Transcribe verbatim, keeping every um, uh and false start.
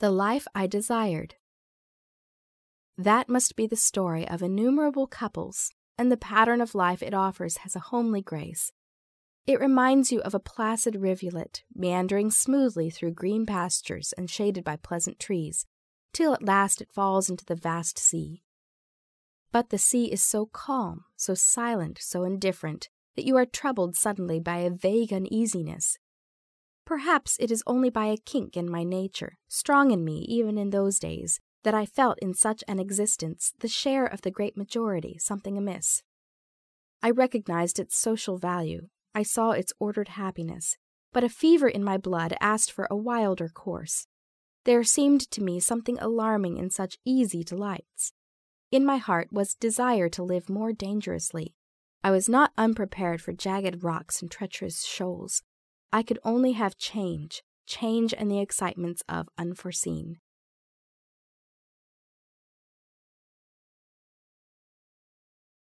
The life I desired. That must be the story of innumerable couples, and the pattern of life it offers has a homely grace. It reminds you of a placid rivulet, meandering smoothly through green pastures and shaded by pleasant trees, till at last it falls into the vast sea. But the sea is so calm, so silent, so indifferent, that you are troubled suddenly by a vague uneasiness. Perhaps it is only by a kink in my nature, strong in me even in those days, that I felt in such an existence the share of the great majority something amiss. I recognized its social value, I saw its ordered happiness, but a fever in my blood asked for a wilder course. There seemed to me something alarming in such easy delights. In my heart was desire to live more dangerously. I was not unprepared for jagged rocks and treacherous shoals. I could only have change, change and the excitements of unforeseen.